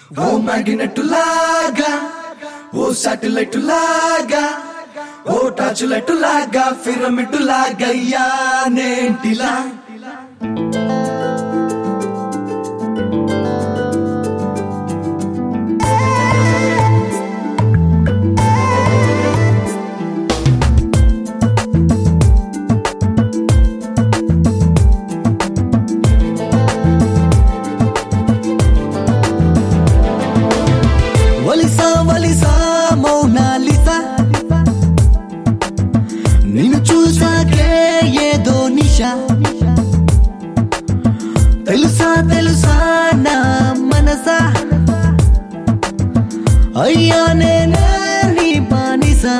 ఓ magnet లాగా, ఓ satellite లాగా, ఓ టార్చ్ లైట్ లాగా, పిరమిడ్ లాగా నేంటిలా వలిసా మౌనాలిసా నిన్ను చూసాకే ఏదో నిషా తెలుసా నా మనసా అయ్యా నేనే నీ బానిసా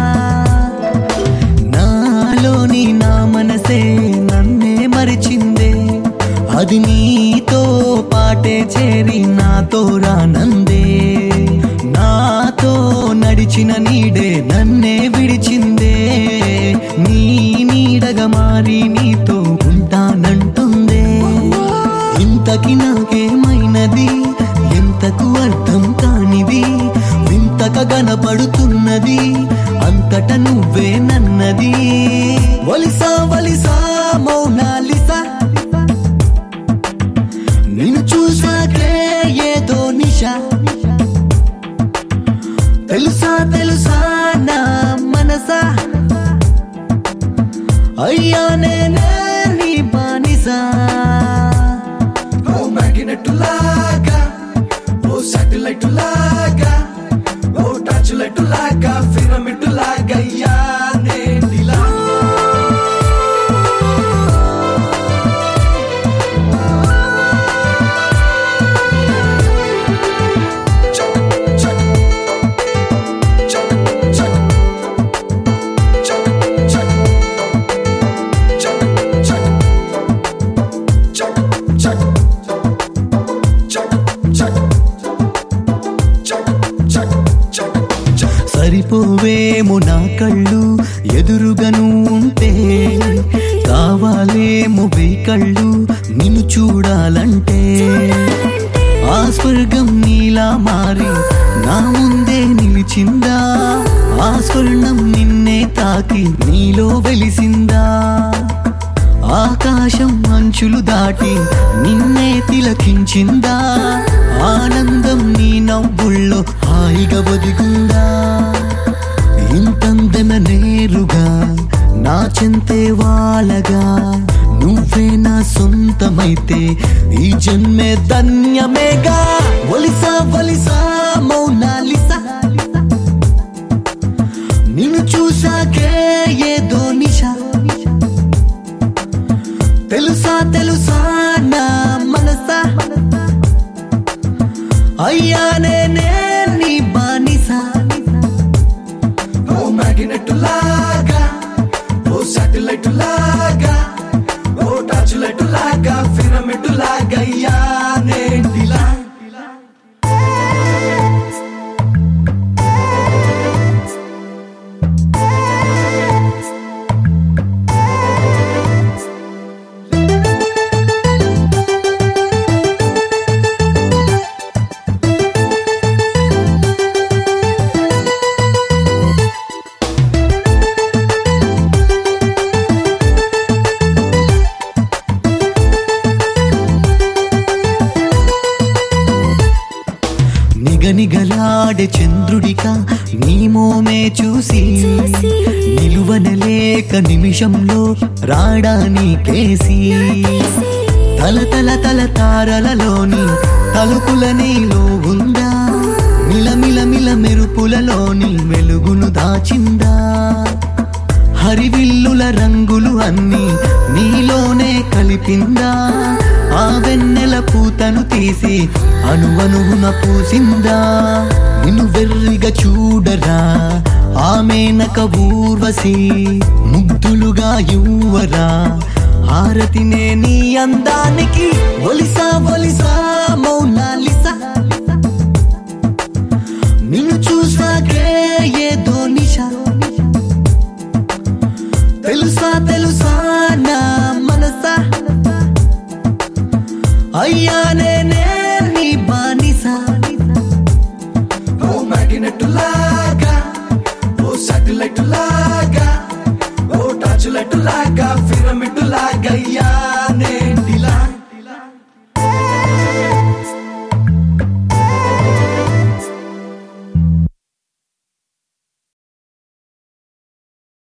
నాలోని నా మనసే నన్నే మరిచిందే అది నీతో పాటే చేరి నాతో రానందే నాతో నడిచిన నీడే నన్నే విడిచిందే నీ నీడగా మారి నీతో ఉంటానంటుందే ఇంతకి నాకేమైనది ఎంతకు అర్థం కానిది వింతగా కనపడుతున్నది అంతట నువ్వే నన్నది వలిసా మౌనాలిసా నిన్ను చూసాకే ఏదో నిషా తెలుసా నా మనసా అయ్యా నేనే నీ బానిసా ఓ మ్యాగ్నెట్ లాగా, ఓ సాటిలైట్ లాగా, ఓ టార్చ్ లైట్ లాగా, పిరమిడ్ లాగా నేంటిలా సరిపోవేమో నా కళ్ళు ఎదురుగను ఉంటే కావాలేమో కళ్ళు నిన్ను చూడాలంటే ఆ స్వర్గం నీలా మారి నా ముందే నిలిచిందా ఆ స్వర్ణం నిన్నే తాకి నీలో వెలిసిందా ఆకాశం అంచులు దాటి నిన్నే తిలకించిందా ఆనందం నీ నవ్వుల్లో హాయిగా బదిగుందా ఇంతందన నేరుగా నా చెంతే వాలగా నువ్వే నా సొంతమైతే ఈ జన్మే ధన్యమేగా వలిసా మౌనాలిసా నిన్ను చూసాకే ఏదో నిషా తెలుసా నా మనసా అయ్యా నేనే నీ బానిసా ఓ మ్యాగ్నెట్ లాగా, ఓ సాటిలైట్ లాగా, ఓ టార్చ్ లైట్ లాగా, పిరమిడ్ లాగా నేంటిలా నిగనిగలాడే చంద్రుడిగా నీ మోమే చూసి నిలువనలేక నిమిషంలో రాడానికేసి తల తారలలోని తలుపుల నీలో ఉందా మిలమిల మెరుపులలోని వెలుగును దాచిందా హరివిల్లుల రంగులు అన్నీ నీలోనే కలిపిందా ఆ వెన్నెల పూతను తీసి అణువణువున పూసిందా నిన్ను వెర్రిగా చూడరా ఆమెనక ఊర్వశి ముగ్ధులుగా యువరా హారతినే నీ అందానికి వలిసా మౌనాలిసా నిన్ను చూసాకే ఏదో నిషా తెలుసా నా మనసా అయ్యా నేనే నీ బానిసా శాటిలైట్ లాగా ఓ టార్చ్ లైట్ లాగా